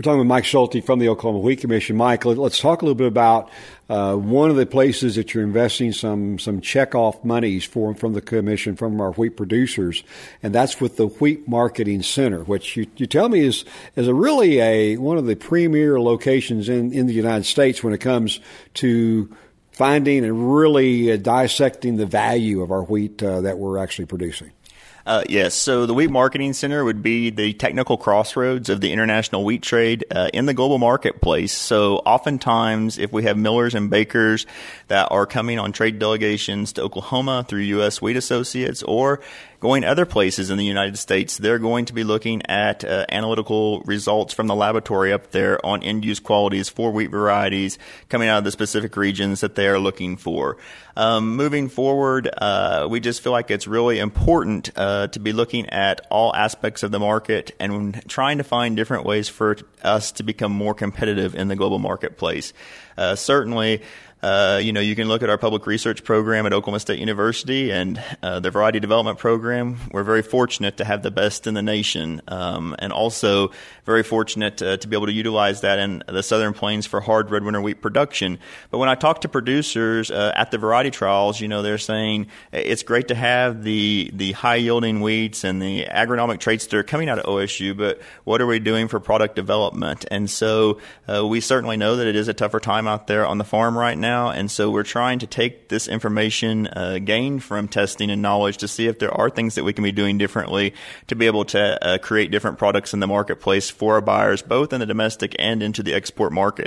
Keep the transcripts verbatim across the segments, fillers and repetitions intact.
talking with Mike Schulte from the Oklahoma Wheat Commission. Mike, let, let's talk a little bit about uh, one of the places that you're investing some some check-off monies for from the commission, from our wheat producers, and that's with the Wheat Marketing Center, which you, you tell me is is a really a one of the premier locations in, in the United States when it comes to finding and really uh, dissecting the value of our wheat uh, that we're actually producing. Uh, yes, so the Wheat Marketing Center would be the technical crossroads of the international wheat trade uh, in the global marketplace. So oftentimes, if we have millers and bakers that are coming on trade delegations to Oklahoma through U S Wheat Associates or going other places in the United States, they're going to be looking at uh, analytical results from the laboratory up there on end-use qualities for wheat varieties coming out of the specific regions that they are looking for. Um, moving forward, uh, we just feel like it's really important uh, to be looking at all aspects of the market and trying to find different ways for us to become more competitive in the global marketplace. Uh, certainly, Uh, you know, you can look at our public research program at Oklahoma State University and uh, the variety development program. We're very fortunate to have the best in the nation, um, and also very fortunate uh, to be able to utilize that in the Southern Plains for hard red winter wheat production. But when I talk to producers uh, at the variety trials, you know, they're saying it's great to have the the high yielding wheats and the agronomic traits that are coming out of O S U, but what are we doing for product development? And so uh, we certainly know that it is a tougher time out there on the farm right now. And so we're trying to take this information uh, gained from testing and knowledge to see if there are things that we can be doing differently to be able to uh, create different products in the marketplace for our buyers, both in the domestic and into the export market.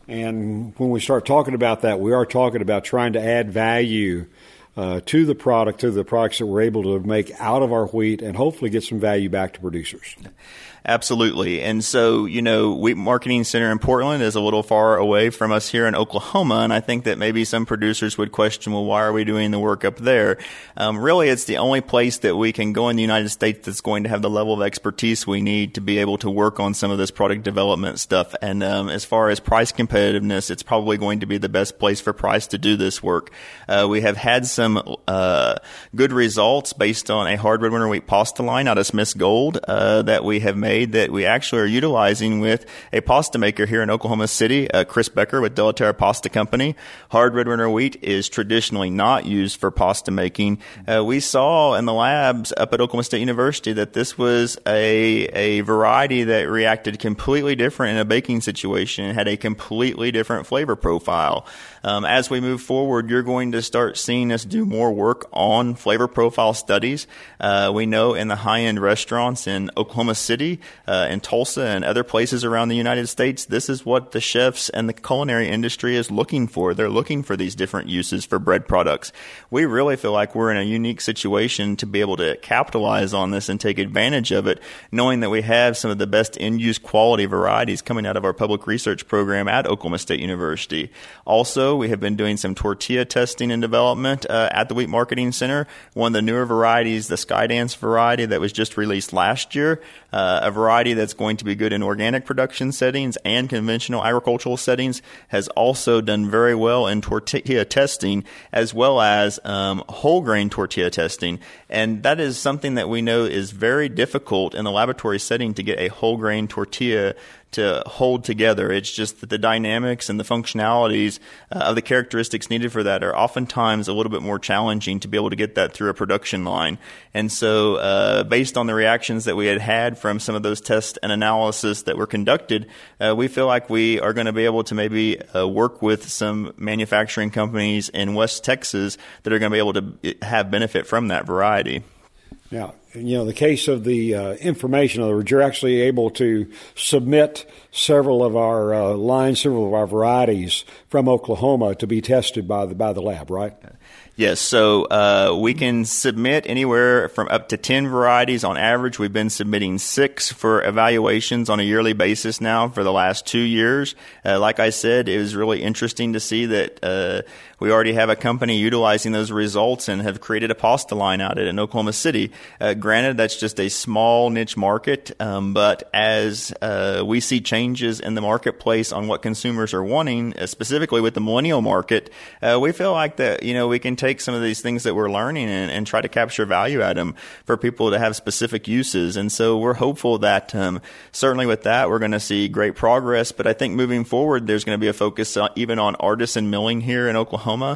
And when we start talking about that, we are talking about trying to add value uh, to the product, to the products that we're able to make out of our wheat and hopefully get some value back to producers. Absolutely. And so, you know, Wheat Marketing Center in Portland is a little far away from us here in Oklahoma. And I think that maybe some producers would question, well, why are we doing the work up there? Um, really, it's the only place that we can go in the United States that's going to have the level of expertise we need to be able to work on some of this product development stuff. And um, as far as price competitiveness, it's probably going to be the best place for Price to do this work. Uh, we have had some uh, good results based on a hard red winter wheat pasta line out of Smith's Gold uh, that we have made that we actually are utilizing with a pasta maker here in Oklahoma City, uh, Chris Becker with Delaterra Pasta Company. Hard red winter wheat is traditionally not used for pasta making. Uh, we saw in the labs up at Oklahoma State University that this was a a variety that reacted completely different in a baking situation and had a completely different flavor profile. Um, as we move forward, you're going to start seeing us do more work on flavor profile studies. Uh, we know in the high-end restaurants in Oklahoma City, uh, in Tulsa, and other places around the United States, this is what the chefs and the culinary industry is looking for. They're looking for these different uses for bread products. We really feel like we're in a unique situation to be able to capitalize on this and take advantage of it, knowing that we have some of the best end-use quality varieties coming out of our public research program at Oklahoma State University. Also, we have been doing some tortilla testing and development uh, at the Wheat Marketing Center. One of the newer varieties, the Skydance variety that was just released last year, uh, a variety that's going to be good in organic production settings and conventional agricultural settings, has also done very well in tortilla testing as well as um, whole grain tortilla testing. And that is something that we know is very difficult in the laboratory setting to get a whole grain tortilla to hold together. It's just that the dynamics and the functionalities uh, of the characteristics needed for that are oftentimes a little bit more challenging to be able to get that through a production line. And so uh, based on the reactions that we had had from some of those tests and analysis that were conducted, uh, we feel like we are going to be able to maybe uh, work with some manufacturing companies in West Texas that are going to be able to have benefit from that variety. Now, you know, the case of the uh, information, in other words, you're actually able to submit several of our uh, lines, several of our varieties from Oklahoma to be tested by the by the lab, right? Yes, so uh, we can submit anywhere from up to ten varieties on average. We've been submitting six for evaluations on a yearly basis now for the last two years. Uh, like I said, it was really interesting to see that uh, we already have a company utilizing those results and have created a pasta line out of it in Oklahoma City. Uh, granted, that's just a small niche market, um, but as uh, we see changes in the marketplace on what consumers are wanting, uh, specifically with the millennial market, uh, we feel like that, you know, we can take some of these things that we're learning and, and try to capture value at them for people to have specific uses. And so we're hopeful that um, certainly with that, we're going to see great progress. But I think moving forward, there's going to be a focus on, even on artisan milling here in Oklahoma.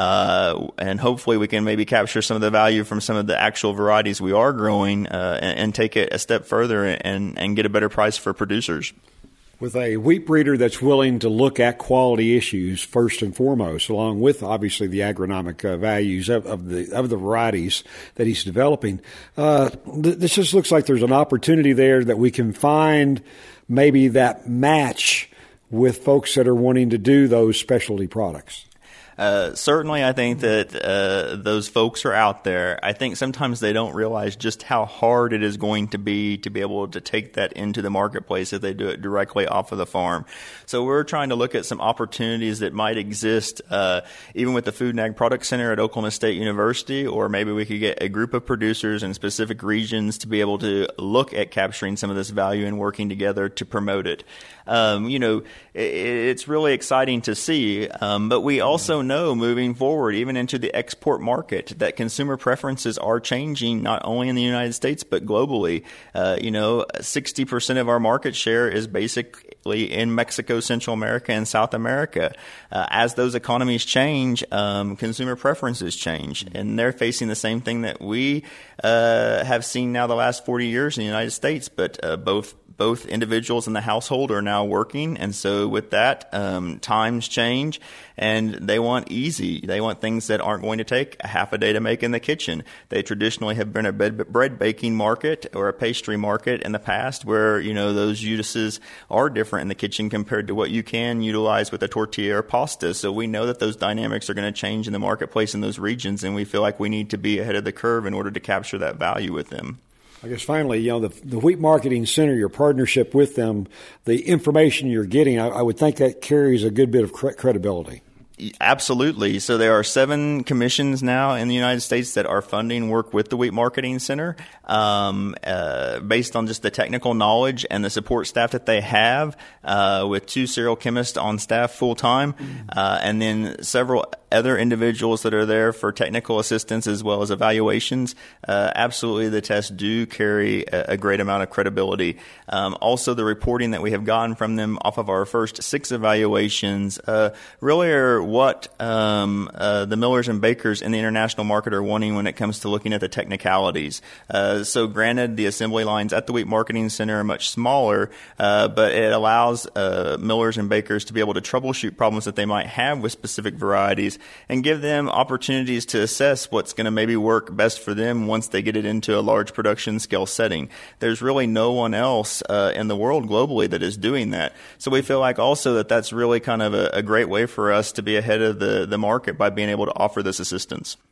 Uh, and hopefully we can maybe capture some of the value from some of the actual varieties we are growing uh, and, and take it a step further and, and get a better price for producers. With a wheat breeder that's willing to look at quality issues first and foremost, along with obviously the agronomic uh, values of, of the of the varieties that he's developing, uh, th- this just looks like there's an opportunity there that we can find maybe that match with folks that are wanting to do those specialty products. Uh, certainly, I think that uh, those folks are out there. I think sometimes they don't realize just how hard it is going to be to be able to take that into the marketplace if they do it directly off of the farm. So we're trying to look at some opportunities that might exist, uh, even with the Food and Ag Product Center at Oklahoma State University, or maybe we could get a group of producers in specific regions to be able to look at capturing some of this value and working together to promote it. Um, you know, it, it's really exciting to see, um, but we also know moving forward, even into the export market, that consumer preferences are changing not only in the United States but globally. Uh, you know, sixty percent of our market share is basically in Mexico, Central America, and South America. Uh, as those economies change, um, consumer preferences change, and they're facing the same thing that we uh, have seen now the last forty years in the United States, but uh, both Both individuals in the household are now working, and so with that, um, times change, and they want easy. They want things that aren't going to take a half a day to make in the kitchen. They traditionally have been a bread baking market or a pastry market in the past, where you know those uses are different in the kitchen compared to what you can utilize with a tortilla or pasta. So we know that those dynamics are going to change in the marketplace in those regions, and we feel like we need to be ahead of the curve in order to capture that value with them. I guess finally, you know, the, the Wheat Marketing Center, your partnership with them, the information you're getting, I, I would think that carries a good bit of cre- credibility. Absolutely. So there are seven commissions now in the United States that are funding work with the Wheat Marketing Center, um, uh, based on just the technical knowledge and the support staff that they have, uh, with two cereal chemists on staff full time, uh, and then several other individuals that are there for technical assistance as well as evaluations. Uh, absolutely, the tests do carry a, a great amount of credibility. Um, also, the reporting that we have gotten from them off of our first six evaluations uh, really are what um, uh, the millers and bakers in the international market are wanting when it comes to looking at the technicalities. Uh, so granted, the assembly lines at the Wheat Marketing Center are much smaller, uh, but it allows uh, millers and bakers to be able to troubleshoot problems that they might have with specific varieties and give them opportunities to assess what's going to maybe work best for them once they get it into a large production scale setting. There's really no one else uh, in the world globally that is doing that. So we feel like also that that's really kind of a, a great way for us to be ahead of the, the market by being able to offer this assistance.